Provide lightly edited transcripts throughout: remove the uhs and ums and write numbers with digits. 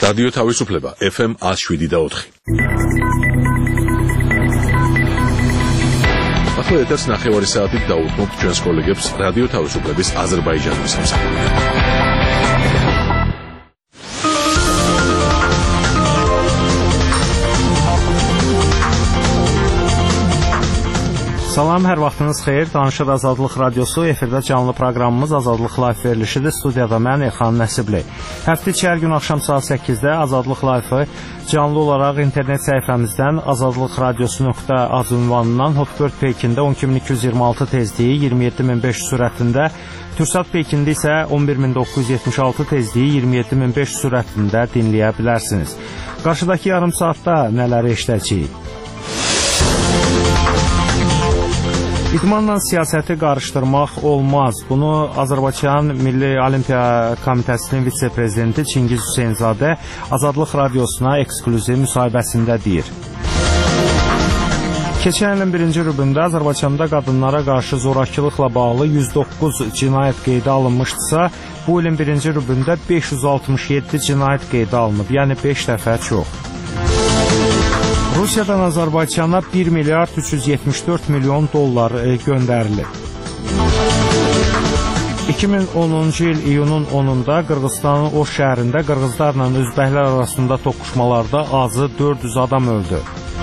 რადიო თავისუფლება FM 107.4. ახლა ეთერს ნახევარი საათით დაუთმობთ ჩვენს კოლეგებს რადიო თავისუფლების აზერბაიჯანის სამსახურში. Salam, hər vaxtınız xeyir. Danışır Azadlıq Radiosu, efirdə canlı proqramımız Azadlıq Live verilişidir. Studiyada mən Elxan Nəsibli. Həftə içi hər gün axşam saat 8-də Azadlıq Live-ı canlı olaraq internet səhifəmizdən azadlıqradiosu.az ünvanından Hotbird Pekində 12226 tezliyi 27500 sürətində, Türksat Pekində isə 11976 tezliyi 27500 sürətində dinləyə bilərsiniz. Qarşıdakı yarım saatda nələri eşidəcəyik? İdmanla siyasəti qarışdırmaq olmaz. Bunu Azərbaycan Milli Olimpiya Komitəsinin vitse-prezidenti Çingiz Hüseynzadə Azadlıq Radiosuna eksklüziv müsahibəsində deyir. Keçən ilin 1-ci rübündə Azərbaycanda qadınlara qarşı zorakılıqla bağlı 109 cinayət qeydə alınmışdısa, bu ilin 1-ci rübündə 567 cinayət qeydə alınıb, yəni 5 dəfə çox. Rusiyadan Azərbaycana 1 milyard 374 milyon dollar göndərilib. 2010-cu il iyunun 10-da Qırğızstanın Oş şəhərində qırğızlarla özbəklər arasında toqquşmalarda azı 400 adam öldü.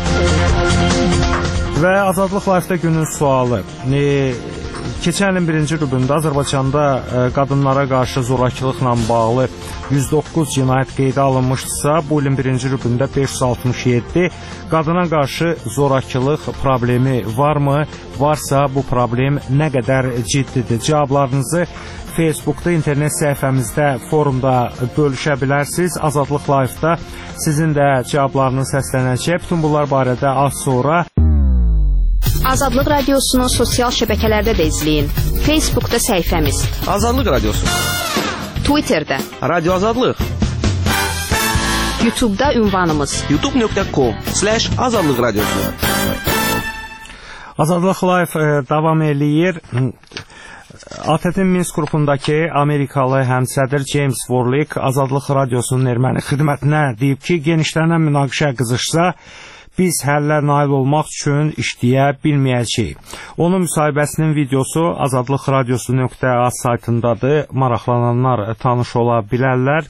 Və Azadlıq Live-də günün sualı. Keçən ilin 1-ci rübündə Azərbaycanda qadınlara qarşı zorakılıqla bağlı 109 cinayət qeydə alınmışdısa, bu ilin 1-ci rübündə 567. Qadına qarşı zorakılıq problemi varmı? Varsa bu problem nə qədər ciddidir? Cavablarınızı Facebookda, internet səhifəmizdə, forumda bölüşə bilərsiniz. Azadlıq Live-da sizin də cavablarınız səslənəcək. Bütün bunlar barədə az sonra Azadlıq Radiosunu sosial şəbəkələrdə də izləyin. Facebookda səhifəmiz Azadlıq Radiosu, Twitterdə Radio Azadlıq, YouTube'da ünvanımız youtube.com/Azadlıq Radiosu. Azadlıq Live davam eləyir. ATƏT-in Minsk qrupundakı Amerikalı həmsədr James Warlick Azadlıq Radiosunun erməni xidmətinə deyib ki, genişlənən münaqişə qızışsa, biz həllə nail olmaq üçün işləyə bilməyəcəyik. Onun müsahibəsinin videosu Azadlıq Radiosu.az saytındadır. Maraqlananlar tanış ola bilərlər.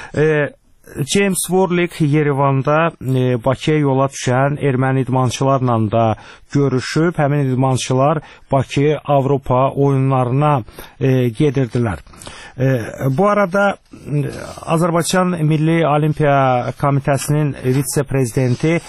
James Warlick Yerevanda Bakıya yola düşən erməni idmançılarla da görüşüb. Həmin idmançılar Bakı Avropa oyunlarına gedirdilər. Bu arada Azərbaycan Milli Olimpiya Komitəsinin vitse-prezidenti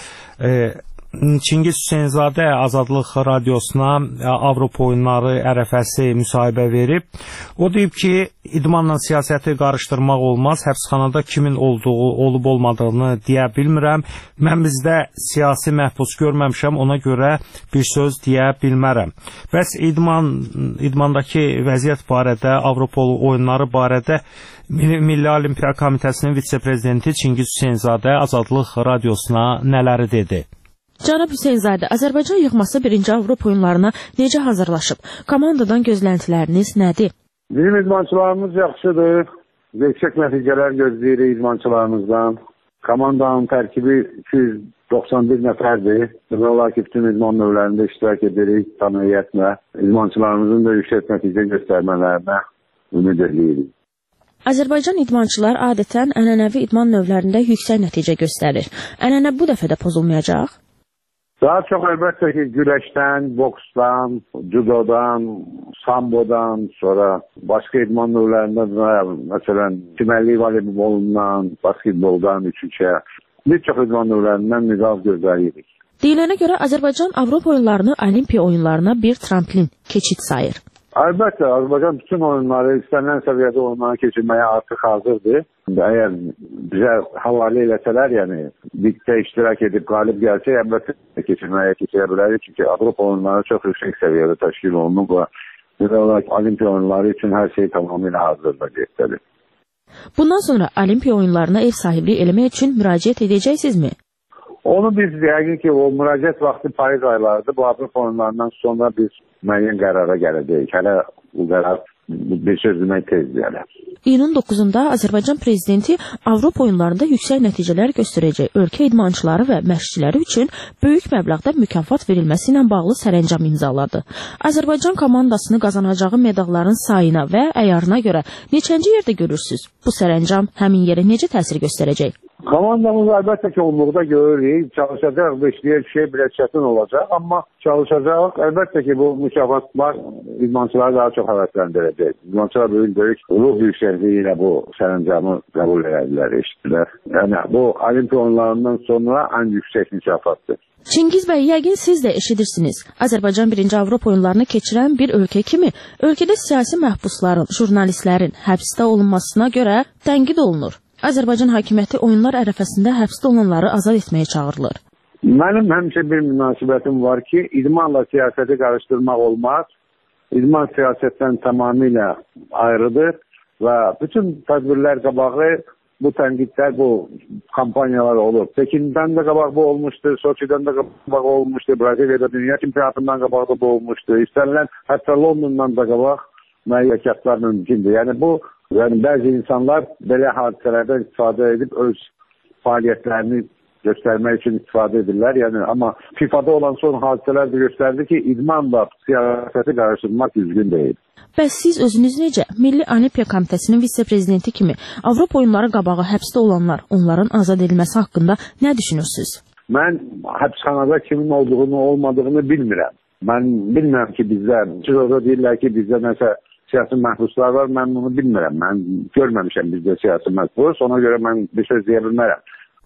Çingiz Hüseynzadə Azadlıq Radiosuna Avropa oyunları ərəfəsi müsahibə verib. O deyib ki, idmanla siyasəti qarışdırmaq olmaz, həbsxanada kimin olduğu, olub-olmadığını deyə bilmirəm. Mən bizdə siyasi məhbus görməmişəm, ona görə bir söz deyə bilmərəm. Bəs idmandakı vəziyyət barədə, Avropa oyunları barədə Milli Olimpiya Komitəsinin vitse-prezidenti Çingiz Hüseynzadə Azadlıq Radiosuna nələri dedi? Cənab Hüseynzadə, Azərbaycan yığması 1-ci Avropa oyunlarına necə hazırlaşıb? Komandadan gözləntiləriniz nədir? Bizim idmançılarımız yaxşıdır. Yüksək nəticələr gözləyirik idmançılarımızdan. Komandanın tərkibi 291 nəfərdir. Demək olar ki, bütün idman növlərində iştirak edirik tam heyətlə. İdmançılarımızın da yüksək nəticə göstərmələrinə ümid edirik. Azərbaycan idmançılar adətən ənənəvi idman növlərində yüksək nəticə göstərir. Ənənə bu dəfə də pozulmayacaq? Daha çox əlbəttə ki, güləşdən, boksdan, judodan, sambodan, sonra başqa idman növlərindən, məsələn, çimərlik voleybolundan, basketboldan, üçüncə, bir çox idman növlərindən nizam gözləyirik. Deyilənə görə Azərbaycan Avropa oyunlarını Olimpiya oyunlarına bir tramplin, keçid sayır. Əlbəttə, Azərbaycan bütün oyunları, istənilən səviyyədə oyunları keçirməyə artıq hazırdır. Əgər bizə havalə eləsələr, yəni ligdə iştirak edib qalib gəlsə, əlbəttə keçirə bilərik. Çünki Avropa oyunları çox yüksək səviyyədə təşkil olunub və Olimpiya oyunları üçün hər şey tamamilə hazırdır getdədir. Bundan sonra Olimpiya oyunlarına ev sahibliyi eləmək üçün müraciət edəcəksinizmi? Onu biz yəqin ki, o müraciət vaxtı payız aylarıdır. Bu Avropa oyunlarından sonra biz müəyyən qərara gələcəyik. Hələ bu qərar bir söz demək tezdir. iyunun 9-da Azərbaycan prezidenti Avropa oyunlarında yüksək nəticələr göstərəcək ölkə idmançıları və məşqçiləri üçün böyük məbləğdə mükafat verilməsi ilə bağlı sərəncam imzaladı. Azərbaycan komandasını qazanacağı medalların sayına və əyarına görə neçənci yerdə görürsünüz? Bu sərəncam həmin yerə necə təsir göstərəcək? Komandamız əlbəttə ki, onluqda görürük. Çalışacaq, beşliyə bir şey biraz çətin olacaq. Amma çalışacaq. Əlbəttə ki, bu mükafatlar idmançıları daha çox həvəsləndirəcək. İdmançılar böyük ruh yüksəkliyi ilə bu sərəncamı qəbul edilər, eşitdilər. Yəni, bu Olimpiya oyunlarından sonra ən yüksək mükafatdır. Çingiz bəy, yəqin siz də eşidirsiniz. Azərbaycan 1-ci Avropa oyunlarını keçirən bir ölkə kimi ölkədə siyasi məhbusların, jurnalistlərin həbsdə olunmasına görə tənqid olunur. Azərbaycan hakimiyyəti oyunlar ərəfəsində həbsdə olanları azad etməyə çağırılır. Mənim həmişə bir münasibətim var ki, idmanla siyasəti qarışdırmaq olmaz. İdman siyasətdən tamamilə ayrıdır və bütün tədbirlər qabağı bu tənqidlər, bu kampaniyalar olur. Pekin'dən də qabaq bu olmuşdur, Soçi'dən də qabaq olmuşdur, Braziliyada dünya çempionatından qabaq da bu olmuşdur. İstənilən hətta Londondan da qabaq müəyyəkatlar mümkündür. Yəni bəzi insanlar belə hadisələrdən istifadə edib öz fəaliyyətlərini göstərmək üçün istifadə edirlər. Yəni, amma FIFA'da olan son hadisələr də göstərdi ki, idmanla siyasəti qarışdırmaq düzgün deyil. Bəs siz özünüz necə? Milli Olimpiya Komitəsinin vitse-prezidenti kimi Avropa oyunları qabağı həbsdə olanlar, onların azad edilməsi haqqında nə düşünürsünüz? Mən həbsxanada kimin olduğunu, olmadığını bilmirəm. Mən bilmirəm ki, bizdə, orada deyirlər ki, bizdə nəsə siyasi məhbuslar var, mən bunu bilmirəm. Mən görməmişəm bizdə siyasi məhbus, ona görə mən bir söz deyə bilmərəm.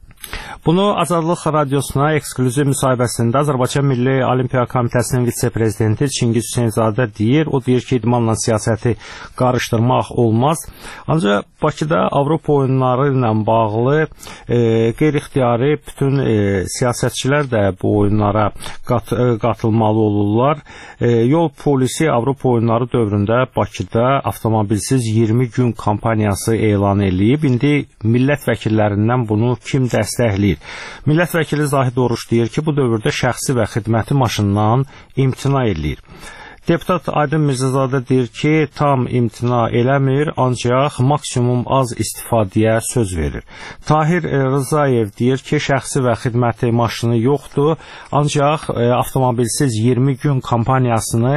Bunu Azadlıq Radiosuna eksklüziv müsahibəsində Azərbaycan Milli Olimpiya Komitəsinin vitse-prezidenti Çingiz Hüseynzadə deyir. O deyir ki, idmanla siyasəti qarışdırmaq olmaz. Ancaq Bakıda Avropa oyunları ilə bağlı qeyri-ixtiyari bütün siyasətçilər də bu oyunlara qatılmalı olurlar. Yol polisi Avropa oyunları dövründə Bakıda avtomobilsiz 20 gün kampaniyası elan edilib. İndi millət vəkillərindən bunu kim dəstəkləyir? Millət vəkili Zahid Oruç deyir ki, bu dövrdə şəxsi və xidməti maşından imtina edilir. Deputat Aydın Mirzəzadə deyir ki, tam imtina eləmir, ancaq maksimum az istifadəyə söz verir. Tahir Rızayev deyir ki, şəxsi və xidməti maşını yoxdur, ancaq avtomobilsiz 20 gün kampaniyasını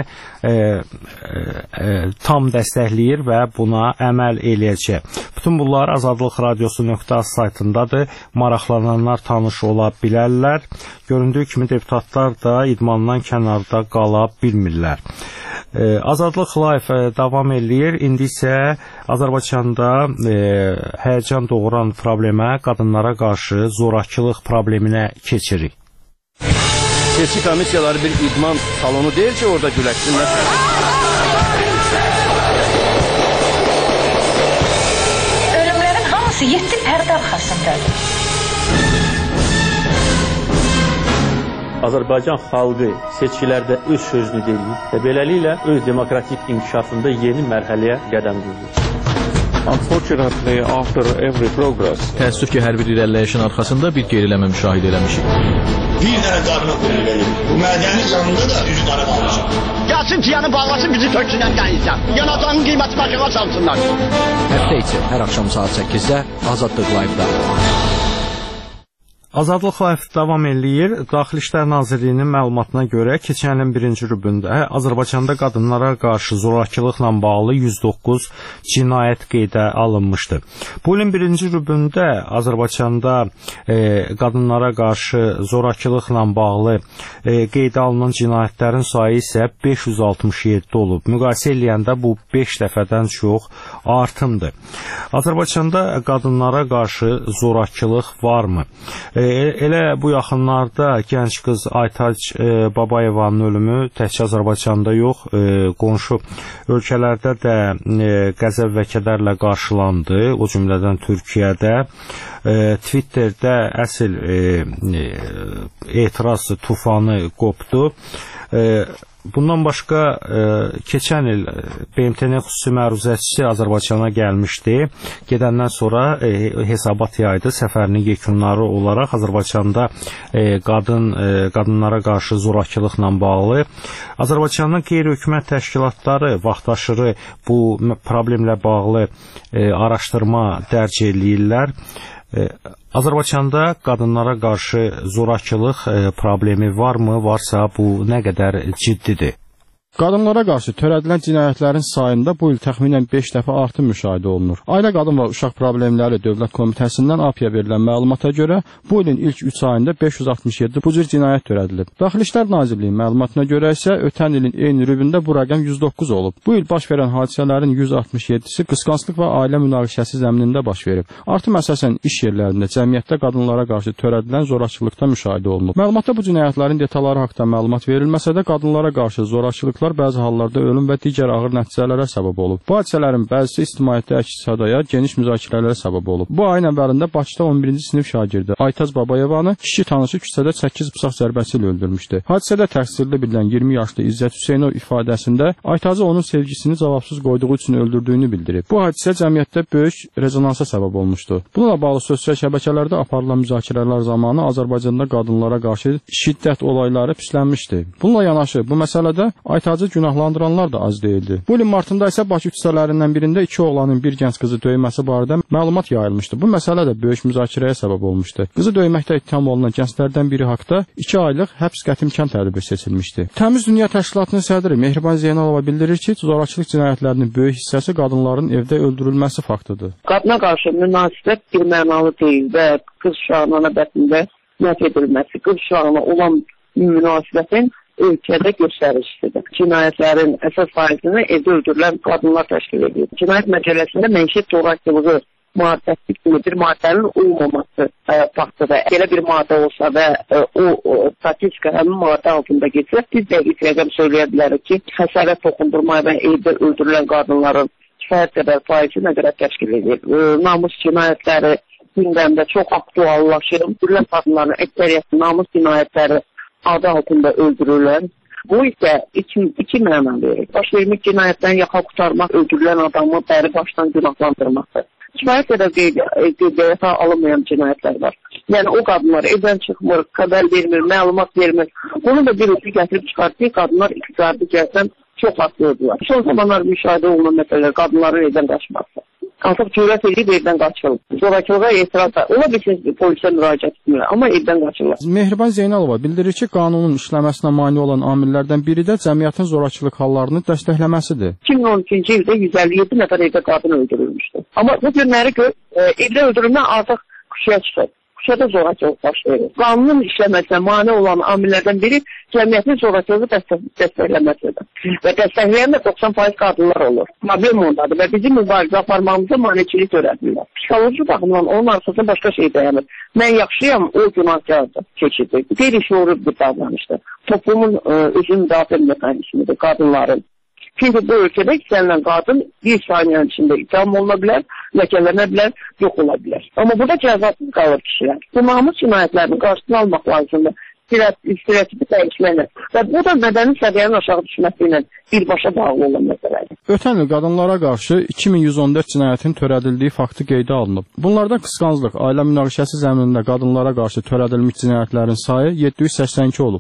tam dəstəkləyir və buna əməl eləyəcək. Bütün bunlar Azadlıq Radiosu.az saytındadır. Maraqlananlar tanış ola bilərlər. Göründüyü kimi deputatlar da idmandan kənarda qala bilmirlər. Azadlıq Live davam eləyir. İndi isə Azərbaycanda həyəcan doğuran problemə, qadınlara qarşı zorakılıq probleminə keçirik. Seçki komissiyaları bir idman salonu deyil ki, orada güləşsinlər. Ölümlərin hamısı 7 pərdə arxasındadır. Azərbaycan xalqı seçkilərdə öz sözünü deyir və beləliklə öz demokratik inkişafında yeni mərhələyə qədəm qoyur. Unfortunately, after every progress, təəssüf ki, hər bir irəliləyişin arxasında bir geriləmə müşahidə eləmişik. Bir dənə qarına verelim. Bu mədəni canında da üzü qara qalacaq. Gəlsin tiyanı bağlasın, bizi töksünlər dənizdən. Yanadanın qiyməti başına çalsınlar. Həftə içi hər axşam saat 8-də Azadlıq Live-da. Azadlıq Live davam eləyir. Daxili İşlər Nazirliyinin məlumatına görə keçən ilin 1-ci rübündə Azərbaycanda qadınlara qarşı zorakılıqla bağlı 109 cinayət qeydə alınmışdı. Bu ilin 1-ci rübündə Azərbaycanda qadınlara qarşı zorakılıqla bağlı qeydə alınan cinayətlərin sayı isə 567 olub. Müqayisə eləyəndə bu 5 dəfədən çox artımdır. Azərbaycanda qadınlara qarşı zorakılıq varmı? Elə bu yaxınlarda gənc qız Aytac Babayevanın ölümü təkcə Azərbaycanda yox, qonşu ölkələrdə də qəzəb və kədərlə qarşılandı, o cümlədən Türkiyədə. Twitterdə əsl etiraz tufanı qopdu. Bundan başqa keçən il BMT-nin xüsusi məruzəçisi Azərbaycana gəlmişdi. Gedəndən sonra hesabat yaydı. Səfərinin yekunları olaraq Azərbaycanda qadınlara qarşı zorakılıqla bağlı Azərbaycanın qeyri-hökumət təşkilatları vaxtaşırı bu problemlə bağlı araşdırma dərc eləyirlər. Azərbaycanda qadınlara qarşı zorakılıq problemi varmı? Varsa bu nə qədər ciddidir? Qadınlara qarşı törədilən cinayətlərin sayında bu il təxminən 5 dəfə artım müşahidə olunur. Ailə Qadın və Uşaq Problemləri Dövlət Komitəsindən APİyə verilən məlumata görə bu ilin ilk 3 ayında 567 bu cür cinayət törədilib. Daxili İşlər Nazirliyinin məlumatına görə isə ötən ilin eyni rübündə bu rəqəm 109 olub. Bu il baş verən hadisələrin 167-si qısqanclıq və ailə münaqişəsi zəminində baş verib. Artım əsasən iş yerlərində, cəmiyyətdə qadınlara qarşı törədilən zorakılıqda müşahidə olunub. Məlumatda bu cinayətlərin detalları haqqında məlumat verilməsə də qadınlara qarşı zorakılıqlar bəzi hallarda ölüm və digər ağır nəticələrə səbəb olub. Bu hadisələrin bəzisi ictimaiyyətdə əks-sədaya, geniş müzakirələrə səbəb olub. Bu ayın əvvəlində Bakıda 11-ci sinif şagirdi Aytaz Babayevanı kişi tanışı küçədə 8 bıçaq zərbəsi ilə öldürmüşdü. Hadisədə təqsirli bilinən 20 yaşlı İzzət Hüseynov ifadəsində Aytazı onun sevgisini cavabsız qoyduğu üçün öldürdüyünü bildirib. Bu hadisə cəmiyyətdə böyük rezonansa səbəb olmuşdu. Bununla bağlı sosial şəbəkələrdə aparılan müzakirələr zamanı Azərbaycanda qadınlara qarşı şiddət olayları pislənmişdi. Bununla yanaşı bu məsələdə Aytazı günahlandıranlar da az deyildi. Bu ilin martında isə Bakı küçələrindən birində 2 oğlanın bir gənc qızı döyməsi barədə məlumat yayılmışdı. Bu məsələ də böyük müzakirəyə səbəb olmuşdu. Qızı döyməkdə ittiham olunan gənclərdən biri haqqında 2 aylıq həbs qətimkan tədbiri seçilmişdi. Təmiz Dünya Təşkilatının sədri Mehriban Zeynalova bildirir ki, zorakılıq cinayətlərinin böyük hissəsi qadınların evdə öldürülməsi faktıdır. Qadına qarşı münasibət birmənalı deyil və qız uşağının növbətində nəf edilməsi, qız uşağına olan münasibətin ölkədə göstəricisidir. Cinayətlərin əsas faizini evdə öldürülən qadınlar təşkil edir. Cinayət məcəlləsində məişət zorakılığı maddəsi kimi bir maddənin olmaması faktıdır. Belə bir maddə olsa və o statistika həmin maddə altında geçsə, biz dəqiq rəqəm söyləyə bilərik ki, xəsarət toxundurma və evdə öldürülən qadınların kifayət qədər faizi nə qədər təşkil edir. Namus cinayətləri gündəmdə çox aktuallaşır. Öldürülən qadınların əksəriyyəti namus cinayətləri adı altında öldürülən. Bu isə iki məna verir. Baş vermiş cinayətdən yaxa qurtarmaq, öldürülən adamı bəri başdan günahlandırmaqdır. Kifayət qədər qeydiyyata alınmayan cinayətlər var. Yəni o qadınlar evdən çıxmır, xəbər vermir, məlumat vermir. Bunu da bir ucu gətirib çıxartır ki, qadınlar iqtisadi cəhətdən çox haqlıdırlar. Son zamanlar müşahidə olunan məsələlər qadınların evdən qaçması. Artıq cürət edib evdən qaçılır. Zorakılığa etiraz da. Ola bilsin polisə müraciət etmirlər, amma evdən qaçırlar. Mehriban Zeynalova bildirir ki, qanunun işləməsinə mane olan amillərdən biri də cəmiyyətin zorakılıq hallarını dəstəkləməsidir. 2012-ci ildə 157 nəfər evdə qadın öldürülmüşdür. Amma bu günləri gör, evdə öldürülmə artıq küçəyə çıxır. Küçədə zorakılıq baş verir. Qanunun işləməsinə mane olan amillərdən biri cəmiyyətin zorakılığı dəstəkləməsidir. Və dəstəkləyən də 90% qadınlar olur. Problem ondadır və bizim mübarizə aparmamıza maneçilik törədirlər. Psixoloji baxımdan onun arxasında başqa şey dayanır. Mən yaxşıyam, o günahkardır keçidir. Qeyri-şuurlu bir davranışdır. Toplumun özünü müdafiə mexanizmidir qadınların. Çünki bu ölkədə istənilən qadın bir saniyənin içində itham oluna bilər, ləkələnə bilər, yox ola bilər. Amma burada cəzasız qalır kişilər. Bu namus cinayətlərinin qarşısını almaq lazımdır. Stereotipi dəyişmənir. Və bu da mədəni səviyyənin aşağı düşməsi ilə birbaşa bağlı olan məsələdir. Ötən il qadınlara qarşı 2114 cinayətin törədildiyi faktı qeydə alınıb. Bunlardan qısqanclıq, ailə münaqişəsi zəminində qadınlara qarşı törədilmiş cinayətlərin sayı 782 olub.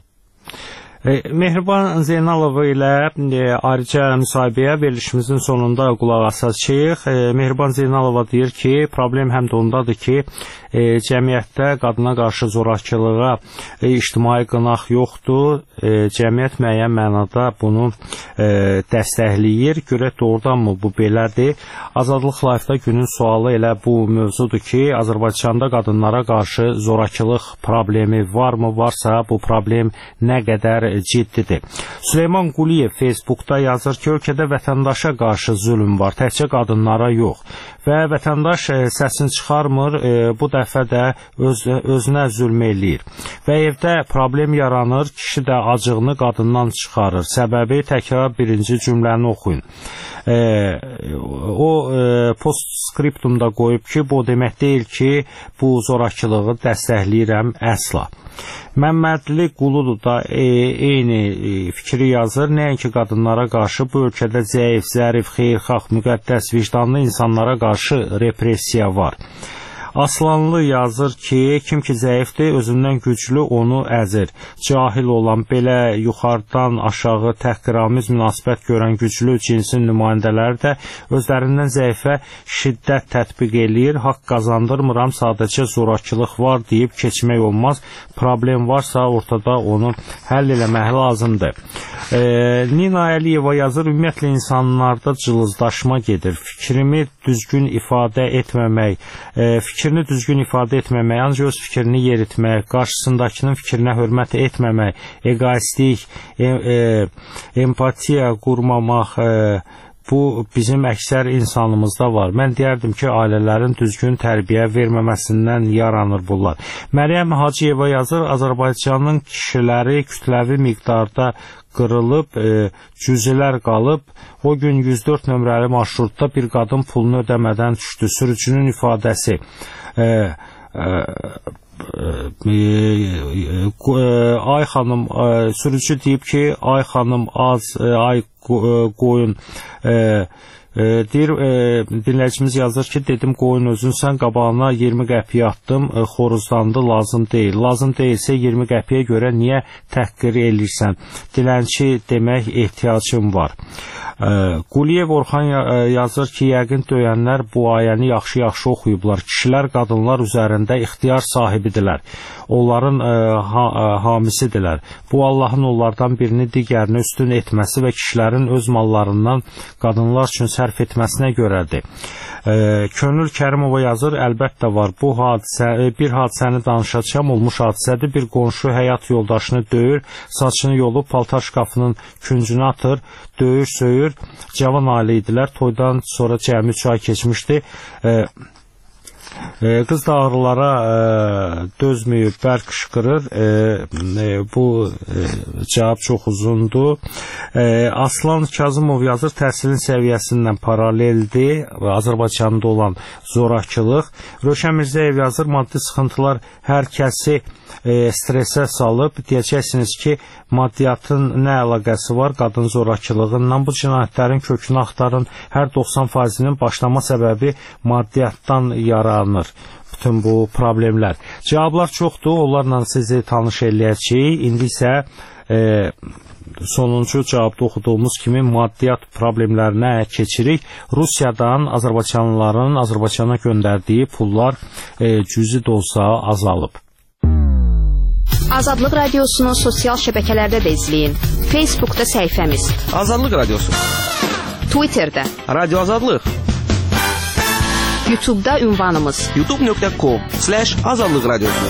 Mehriban Zeynalova ilə ayrıca müsahibəyə verilişimizin sonunda qulaq asacağıq. Mehriban Zeynalova deyir ki, problem həm də ondadır ki, cəmiyyətdə qadına qarşı zorakılığa ictimai qınaq yoxdur. Cəmiyyət müəyyən mənada bunu dəstəkləyir. Görək doğrudanmı bu belədir? Azadlıq Live-da günün sualı elə bu mövzudur ki, Azərbaycanda qadınlara qarşı zorakılıq problemi varmı? Varsa bu problem nə qədər ciddidir. Süleyman Quliyev Facebookda yazır ki, ölkədə vətəndaşa qarşı zülm var, təkcə qadınlara yox. Və vətəndaş səsini çıxarmır, bu dəfə də özünə zülm eləyir. Və evdə problem yaranır, kişi də acığını qadından çıxarır. Səbəbi təkrar birinci cümləni oxuyun. O postscriptumda qoyub ki, bu demək deyil ki, bu zorakılığı dəstəkləyirəm əsla. Məmmədli Quludu da eyni fikri yazır. Nəinki qadınlara qarşı bu ölkədə zəif, zərif, xeyirxah, müqəddəs, vicdanlı insanlara qarşı repressiya var. Aslanlı yazır ki, kim ki zəifdir, özündən güclü onu əzir. Cahil olan, belə yuxarıdan aşağı təhqiramiz münasibət görən güclü cinsin nümayəndələri də özlərindən zəifə şiddət tətbiq eləyir. Haqq qazandırmıram, sadəcə zorakılıq var deyib keçmək olmaz. Problem varsa ortada onu həll eləmək lazımdır. Nina Əliyeva yazır, ümumiyyətlə insanlarda cılızdaşma gedir. Fikrini düzgün ifadə etməmək, fikrini düzgün ifadə etməmək, ancaq öz fikrini yeritmək, qarşısındakının fikrinə hörmət etməmək, egoistlik, empatiya qurmamaq, bu bizim əksər insanımızda var. Mən deyərdim ki, ailələrin düzgün tərbiyə verməməsindən yaranır bunlar. Məryəm Hacıyeva yazır, Azərbaycanın kişiləri kütləvi miqdarda qırılıb, cüzələr qalıb. O gün 104 nömrəli marşrutda bir qadın pulunu ödəmədən düşdü. Sürücünün ifadəsi. Ay xanım, sürücü deyib ki, ay xanım az, ay qoyun deyir, dinləyicimiz yazır ki, dedim qoyun özün sən qabağına 20 qəpiyə atdım, xoruzlandı, lazım deyil. Lazım deyilsə 20 qəpiyə görə niyə təhqir eləyirsən? Dilənçi demək ehtiyacım var. Quliyev Orxan yazır ki, yəqin döyənlər bu ayəni yaxşı-yaxşı oxuyublar. Kişilər, qadınlar üzərində ixtiyar sahibidirlər. Onların hamisidirlər. Bu Allahın onlardan birini digərinə üstün etməsi və kişilərin öz mallarından qadınlar üçün sərf etməsinə görədir. Könül Kərimova yazır, əlbəttə var. Bu bir hadisəni danışacağım, olmuş hadisədir. Bir qonşu həyat yoldaşını döyür, saçını yolub paltar şkafının küncünə atır, döyür, söyür. Cavan ailə idilər. Toydan sonra cəmi 3 ay keçmişdi. Qız da ağrılara dözməyib, bərk qışqırır. Bu cavab çox uzundur. Aslan Kazımov yazır, təhsilin səviyyəsindən paraleldir Azərbaycanda olan zorakılıq. Röşən Mirzəyev yazır, maddi sıxıntılar hər kəsi stresə salıb. Deyəcəksiniz ki, maddiyyatın nə əlaqəsi var qadın zorakılığından? Bu cinayətlərin kökünü axtarın. Hər 90%-nin başlama səbəbi maddiyyatdan yaranır. Bütün bu problemlər. Cavablar çoxdur, onlarla sizi tanış eləyəcəyik. İndi isə sonuncu cavabda oxuduğumuz kimi maddiyyat problemlərinə keçirik. Rusiyadan Azərbaycanlıların Azərbaycana göndərdiyi pullar cüzi də olsa azalıb. Azadlıq Radiosunu sosial şəbəkələrdə də izləyin. Facebookda səhifəmiz Azadlıq Radiosu, Twitterdə Radio Azadlıq, YouTube'da ünvanımız youtube.com/Azadlıq Radiosu.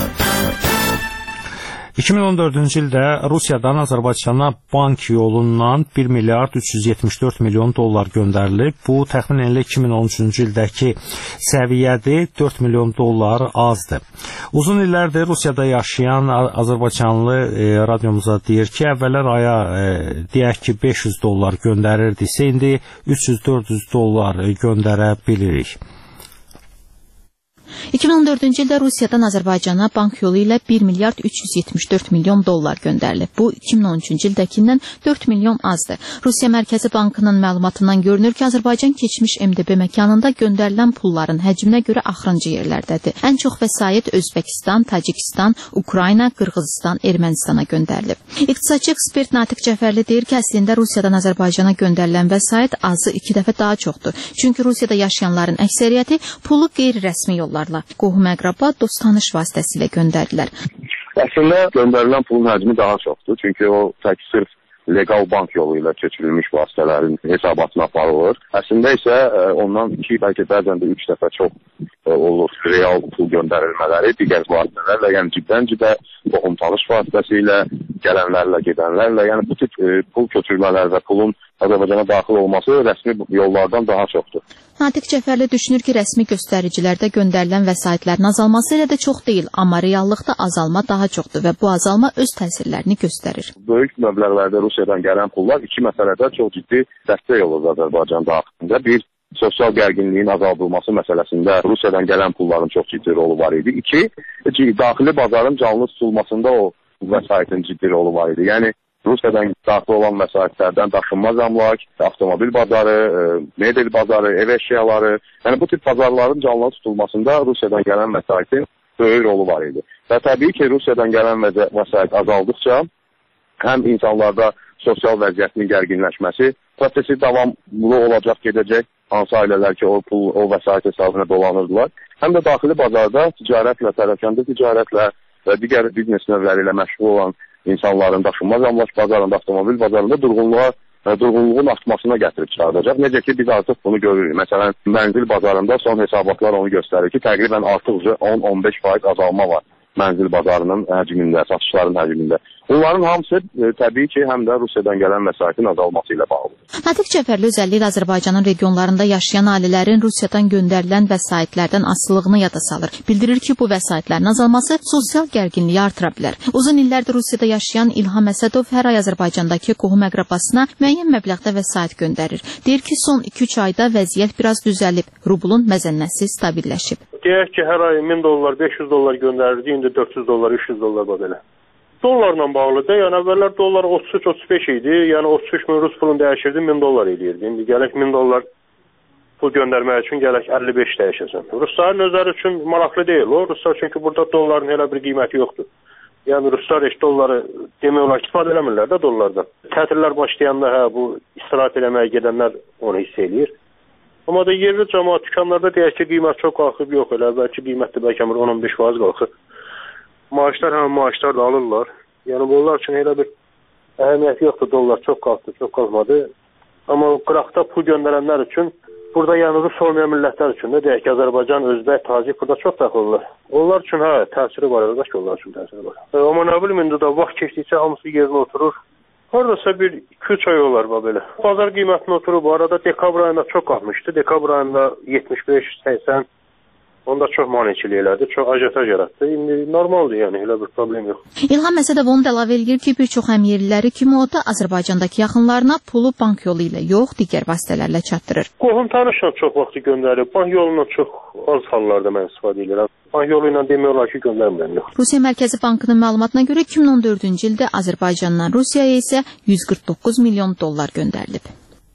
2014-cü ildə Rusiyadan Azərbaycana bank yolundan 1 milyard 374 milyon dollar göndərilib. Bu, təxminən elə 2013-cü ildəki səviyyədir, 4 milyon dollar azdır. Uzun illərdir Rusiyada yaşayan Azərbaycanlı radiomuza deyir ki, əvvəllər aya deyək ki 500 dollar göndərirdisə, indi 300-400 dollar göndərə bilirik. 2014-cü ildə Rusiyadan Azərbaycana bank yolu ilə 1 milyard 374 milyon dollar göndərilib. Bu, 2013-cü ildəkindən 4 milyon azdır. Rusiya Mərkəzi Bankının məlumatından görünür ki, Azərbaycan keçmiş MDB məkanında göndərilən pulların həcminə görə axırıncı yerlərdədir. Ən çox vəsait Özbəkistan, Tacikistan, Ukrayna, Qırğızistan, Ermənistana göndərilib. İqtisadçı ekspert Natiq Cəfərli deyir ki, əslində Rusiyadan Azərbaycana göndərilən vəsait azı 2 dəfə daha çoxdur. Çünki Rusiyada yaşayanların əksəriyyəti pulu qeyri-rəsmi yollarla, qohum-əqraba, dost-tanış vasitəsilə göndərdilər. Əslində göndərilən pulun həcmi daha çoxdur. Çünki o tək sırf legal bank yolu ilə keçirilmiş vasitələrin hesabatına aparılır. Əslində isə ondan 2, bəlkə bəzən də 3 dəfə çox olur, real pul göndərilmələri, digər vasitələrlə, yəni cibdən-cibə, qohum-tanış vasitəsilə, gələnlərlə, gedənlərlə, yəni bu tip pul köçürmələr və pulun Azərbaycana daxil olması rəsmi yollardan daha çoxdur. Natiq Cəfərli düşünür ki, rəsmi göstəricilərdə göndərilən vəsaitlərin azalması elə də çox deyil, amma reallıqda azalma daha çoxdur və bu azalma öz təsirlərini göstərir. Böyük məbləğlərdə Rusiyadan gələn pullar iki məsələdə çox ciddi dəstək olur Azərbaycan daxilində. Bir, sosial gərginliyin azaldılması məsələsində Rusiyadan gələn pulların çox ciddi rolu var idi. İki, daxili bazarın canlı tutulmasında o vəsaitin ciddi rolu var idi. Yəni, Rusiyadan daxil olan vəsaitlərdən daşınmaz əmlak, avtomobil bazarı, mebel bazarı, ev əşyaları, yəni bu tip bazarların canlı tutulmasında Rusiyadan gələn vəsaitin böyük rolu var idi. Və təbii ki, Rusiyadan gələn vəsait azaldıqca həm insanlarda sosial vəziyyətin gərginləşməsi prosesi davamlı olacaq, gedəcək. Hansı ailələr ki, o vəsait hesabına dolanırdılar. Həm də daxili bazarda ticarətlə, tərəfkəndə ticarətlə və digər biznes növləri ilə məşğul olan insanların daşınmaz əmlak bazarında, avtomobil bazarında durğunluğun artmasına gətirib çıxardacaq. Necə ki, biz artıq bunu görürük. Məsələn, mənzil bazarında son hesabatlar onu göstərir ki, təqribən artıq 10-15% azalma var mənzil bazarının həcmində, satışların həcmində. Bunların hamısı təbii ki, həm də Rusiyadan gələn vəsaitin azalması ilə bağlıdır. Natiq Cəfərli özəlliklə Azərbaycanın regionlarında yaşayan ailələrin Rusiyadan göndərilən vəsaitlərdən asılılığını yada salır. Bildirir ki, bu vəsaitlərin azalması sosial gərginliyi artıra bilər. Uzun illərdir Rusiyada yaşayan İlham Əsədov hər ay Azərbaycandakı qohum əqrabasına müəyyən məbləğdə vəsait göndərir. Deyir ki, son 2-3 ayda vəziyyət biraz düzəlib, rublun məzənnəsi stabilləşib. Deyək ki, hər ay $1000, $500 göndərirdi, indi $400, $300 belə. Dollarla bağlıdır. Yəni əvvəllər dollar 33-35 idi. Yəni 33 min Rus pulunu dəyişirdi, $1000 eləyirdi. İndi gələk $1000 pul göndərmək üçün gələk 55 dəyişəsən. Rusların özləri üçün maraqlı deyil o. Ruslar çünki burada dolların elə bir qiyməti yoxdur. Yəni Ruslar heç dolları demək olar ki, istifadə eləmirlər də dollardan. Tətillər başlayanda bu istirahət eləməyə gedənlər onu hiss eləyir. Amma da yerli cəmaət dükanlarda deyək ki, qiymət çox qalxıb, yox elə. Bəlkə qiymətdə bəlkə 10-15% qalxıb. Maaşlar da alırlar. Yəni bunlar üçün elə bir əhəmiyyəti yoxdur. Dollar çox qalxdı, çox qalxmadı. Amma qıraqda pul göndərənlər üçün, burada yəni Rus olmayan millətlər üçün də deyək ki, Azərbaycan, Özbək, Tacik burada çox daxilirlər. Onlar üçün təsiri var, əlbəttə ki, onlar üçün təsiri var. Amma nə bilim, indi də vaxt keçdikcə hamısı yerinə oturur. Haradasa bir 2-3 ay olar belə. Bazar qiymətini oturub, bu arada dekabr ayında çox qalxmışdı. Dekabr ayında 75-80, onda çox maneçilik elədi, çox ajotaj yaratdı. İndi normaldır, yəni elə bir problem yox. İlham Əsədov onu da əlavə edir ki, bir çox həmyerliləri kimi o da Azərbaycandakı yaxınlarına pulu bank yolu ilə yox, digər vasitələrlə çatdırır. Qohum tanışla çox vaxtı göndərir. Bank yolundan çox az hallarda mən istifadə edirəm. Bank yolu ilə demək olar ki, göndərmirəm yox. Rusiya Mərkəzi Bankının məlumatına görə 2014-cü ildə Azərbaycandan Rusiyaya isə $149 milyon göndərilib.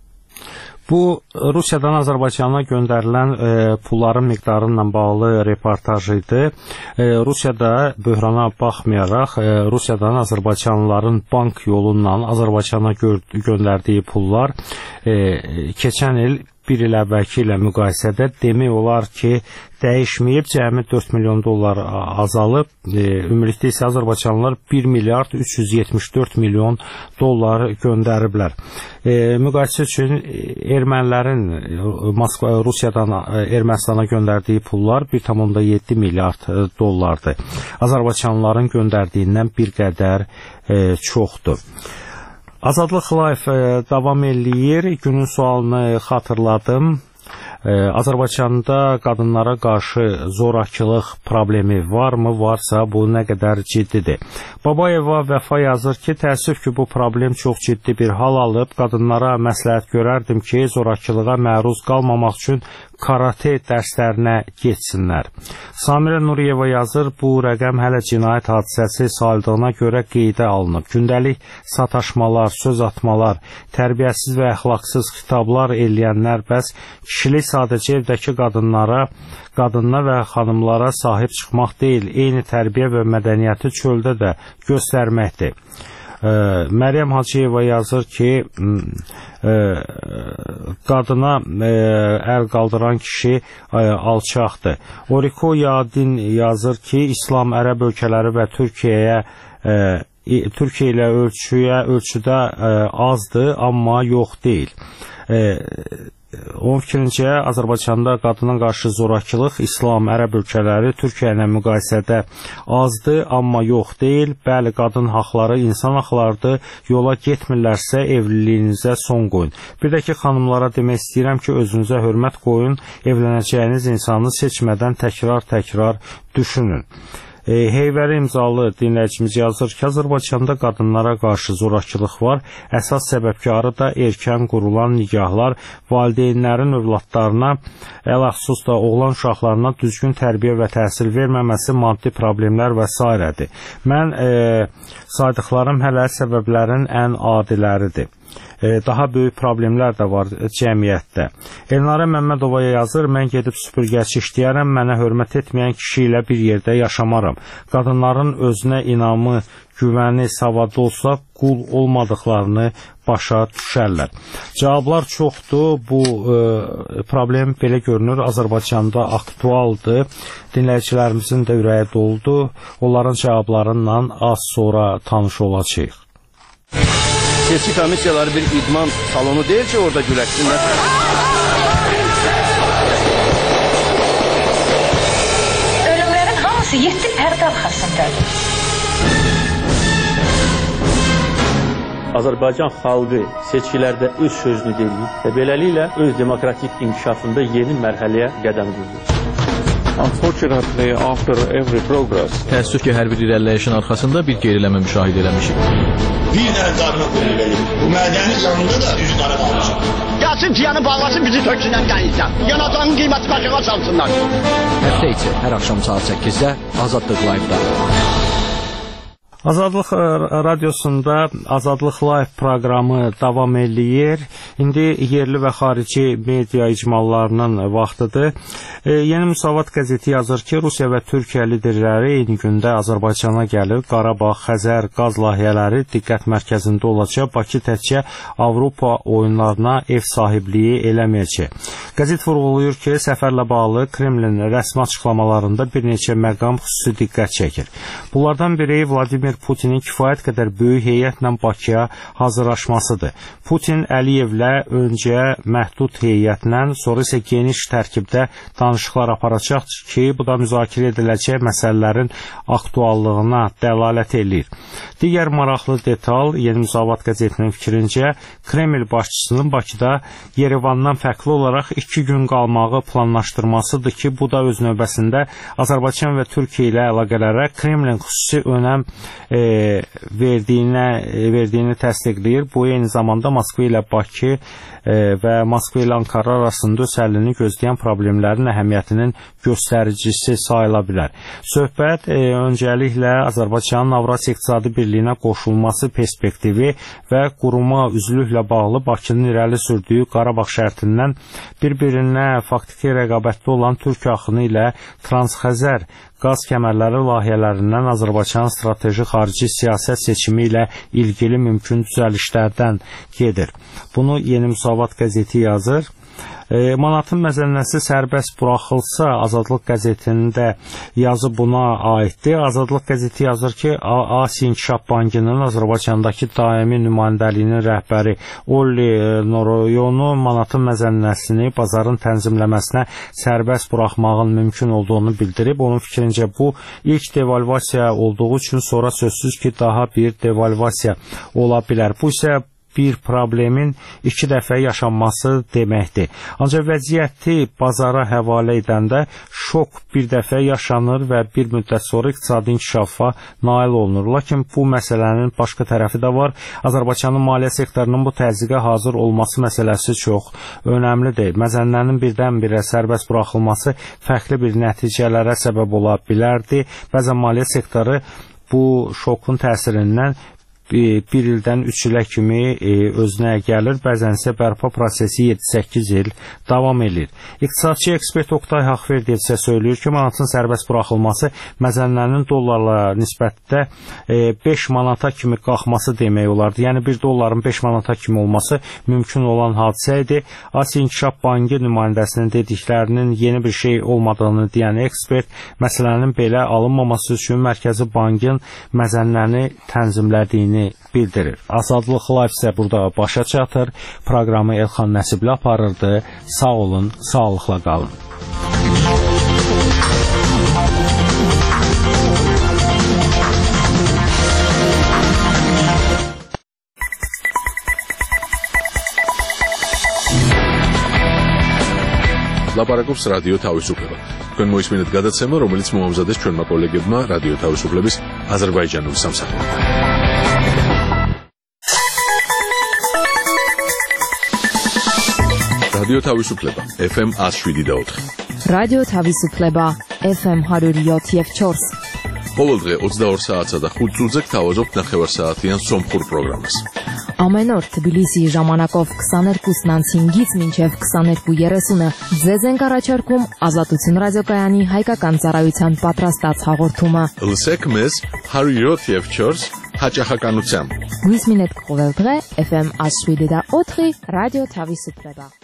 Bu, Rusiyadan Azərbaycana göndərilən pulların miqdarı ilə bağlı reportaj idi. Rusiyada böhrana baxmayaraq, Rusiyadan Azərbaycanlıların bank yolu ilə Azərbaycana göndərdiyi pullar keçən il bir il əvvəlki ilə müqayisədə demək olar ki, dəyişməyib, cəmi $4 milyon azalıb, ümumilikdə isə Azərbaycanlılar $1,374 milyon göndəriblər. Müqayisə üçün ermənilərin Rusiyadan Ermənistana göndərdiyi pullar $1,7 milyard. Azərbaycanlıların göndərdiyindən bir qədər çoxdur. Azadlıq Live davam eləyir. Günün sualını xatırladım. Azərbaycanda qadınlara qarşı zorakılıq problemi varmı? Varsa bu nə qədər ciddidir? Babayeva Vəfa yazır ki, təəssüf ki, bu problem çox ciddi bir hal alıb. Qadınlara məsləhət görərdim ki, zorakılığa məruz qalmamaq üçün karate dərslərinə getsinlər. Samirə Nuriyeva yazır, bu rəqəm hələ cinayət hadisəsi sayıldığına görə qeydə alınıb. Gündəlik sataşmalar, söz atmalar, tərbiyəsiz və əxlaqsız xitablar eləyənlər bəs kişilik sadəcə evdəki qadınlara və xanımlara sahib çıxmaq deyil, eyni tərbiyə və mədəniyyəti çöldə də göstərməkdir. Məryəm Hacıyeva yazır ki, qadına əl qaldıran kişi alçaqdır. Oriko Yadin yazır ki, İslam ərəb ölkələri və Türkiyə ilə ölçüdə azdır, amma yox deyil. Onun fikrincə, Azərbaycanda qadına qarşı zorakılıq İslam, ərəb ölkələri Türkiyə ilə müqayisədə azdır, amma yox deyil. Bəli, qadın haqları insan haqlarıdır. Yola getmirlərsə evliliyinizə son qoyun. Bir də ki, xanımlara demək istəyirəm ki, özünüzə hörmət qoyun. Evlənəcəyiniz insanı seçmədən təkrar düşünün. Heyvəri imzalı dinləyicimiz yazır ki, Azərbaycanda qadınlara qarşı zorakılıq var. Əsas səbəbkarı da erkən qurulan nigahlar, valideynlərin övladlarına, ələxüsus da oğlan uşaqlarına düzgün tərbiyə və təhsil verməməsi, maddi problemlər və s. Mən saydıqlarım hələ səbəblərin ən adiləridir. Daha böyük problemlər də var cəmiyyətdə. Elnarə Məmmədovaya yazır, mən gedib süpürgəçi işləyərəm, mənə hörmət etməyən kişi ilə bir yerdə yaşamaram. Qadınların özünə inamı, güvəni, savadı olsa qul olmadıqlarını başa düşərlər. Cavablar çoxdur. Bu problem belə görünür Azərbaycanda aktualdır. Dinləyicilərimizin də ürəyi doldu. Onların cavablarından az sonra tanış olacağıq. Seçki komissiyaları bir idman salonu deyil ki, orada güləşsinlər. Ölümlərin hamısı 7 pərdə arxasındadır. Azərbaycan xalqı seçkilərdə öz sözünü deyir və beləliklə öz demokratik inkişafında yeni mərhələyə qədəm qoyur. Unfortunately, after every progress, təəssüf ki, hər bir irəliləyişin arxasında bir geriləmə müşahidə eləmişik. Bir dənə qarnı verelim. Bu mədəni canında da üzü qara qalmışıq. Gəlsin ciyanı bağlasın, bizi töksünən qənizdən. Yanacağın qiyməti başına çalsınlar. Həftə içi hər axşam saat 8-də Azadlıq Live-da. Azadlıq radiosunda Azadlıq Live proqramı davam eləyir. İndi yerli və xarici media icmallarının vaxtıdır. Yeni Müsavat qəzeti yazır ki, Rusiya və Türkiyə liderləri eyni gündə Azərbaycana gəlir. Qarabağ, Xəzər, qaz layihələri diqqət mərkəzində olacaq. Bakı təkcə Avropa oyunlarına ev sahibliyi eləməyəcək. Qəzet vurğulayır ki, səfərlə bağlı Kremlin rəsmi açıqlamalarında bir neçə məqam xüsusi diqqət çəkir. Bunlardan biri Vladimir Putinin kifayət qədər böyük heyətlə Bakıya hazırlaşmasıdır. Putin Əliyevlə öncə məhdud heyətlə, sonra isə geniş tərkibdə danışıqlar aparacaq ki, bu da müzakirə ediləcək məsələlərin aktuallığına dəlalət eləyir. Digər maraqlı detal Yeni Müsavat qəzetinin fikrincə, Kreml başçısının Bakıda Yerevandan fərqli olaraq 2 gün qalmağı planlaşdırmasıdır ki, bu da öz növbəsində Azərbaycan və Türkiyə ilə əlaqələrə Kremlin xüsusi önəm verdiyini təsdiqləyir. Bu eyni zamanda Moskva ilə Bakı və Moskva ilə Ankara arasında öz həllini gözləyən problemlərin əhəmiyyətinin göstəricisi sayıla bilər. Söhbət öncəliklə Azərbaycanın Avrasiya İqtisadi Birliyinə qoşulması perspektivi və quruma üzvlüklə bağlı Bakının irəli sürdüyü Qarabağ şərtindən bir-birinə faktiki rəqabətli olan Türk axını ilə Transxəzər qaz kəmərləri layihələrindən Azərbaycanın strateji xarici siyasət seçimi ilə ilgili mümkün düzəlişlərdən gedir. Bunu Yeni Müsavat qəzeti yazır. Manatın məzənnəsi sərbəst buraxılsa, Azadlıq qəzetinin də yazı buna aiddir. Azadlıq qəzeti yazır ki, Asiya İnkişaf Bankının Azərbaycandakı daimi nümayəndəliyinin rəhbəri Olli Noroyonu manatın məzənnəsini bazarın tənzimləməsinə sərbəst buraxmağın mümkün olduğunu bildirib. Onun fikrincə bu ilk devalvasiya olduğu üçün sonra sözsüz ki, daha bir devalvasiya ola bilər. Bu isə bir problemin 2 dəfə yaşanması deməkdir. Ancaq vəziyyəti bazara həvalə edəndə şok bir dəfə yaşanır və bir müddət sonra iqtisadi inkişafa nail olunur. Lakin bu məsələnin başqa tərəfi də var. Azərbaycanın maliyyə sektorunun bu təzyiqə hazır olması məsələsi çox önəmlidir. Məzənnənin birdən-birə sərbəst buraxılması fərqli bir nəticələrə səbəb ola bilərdi. Bəzən maliyyə sektoru bu şokun təsirindən 1 ildən 3 ilə kimi özünə gəlir, bəzən isə bərpa prosesi 7-8 il davam edir. İqtisadçı ekspert Oktay Haqverdiyev isə söylüyor ki, manatın sərbəst buraxılması məzənnənin dollarla nisbətdə 5 manata kimi qalxması demək olardı. Yəni 1 dolların 5 manata kimi olması mümkün olan hadisə idi. Asiya İnkişaf Bankı nümayəndəsinin dediklərinin yeni bir şey olmadığını deyən ekspert, məsələnin belə alınmaması üçün Mərkəzi Bankın məzənnəni tənzimlədiyini etdiyini bildirir. Azadlıq Live isə burada başa çatır. Proqramı Elxan Nəsibli aparırdı. Sağ olun, sağlıqla qalın. ლაპარაკობს რადიო თავისუფლება. თქვენ მოისმინეთ გადაცემა, რომელიც მოამზადეს ჩვენმა კოლეგებმა რადიო თავისუფლების აზერბაიჯანული სამსახურიდან. რადიო თავისუფლება FM 107.4. რადიო თავისუფლება FM 107.4. ყოველ დღე 22 საათსა და 5 წუთზე გთავაზობთ ნახევარსაათიან სომხურ პროგრამას. Ամեն օր Թբիլիսիի ժամանակով 22:05-ից մինչև 22:30-ը ձեզ ենք առաջարկում Ազատություն ռադիոկայանի հայկական ծառայության պատրաստած հաղորդումը։ Լսեք մեզ 107.4 հաճախականությամբ։ Գույս մինետ կողել დღე FM 107.4 ռադիո Թավիսուպլեբա։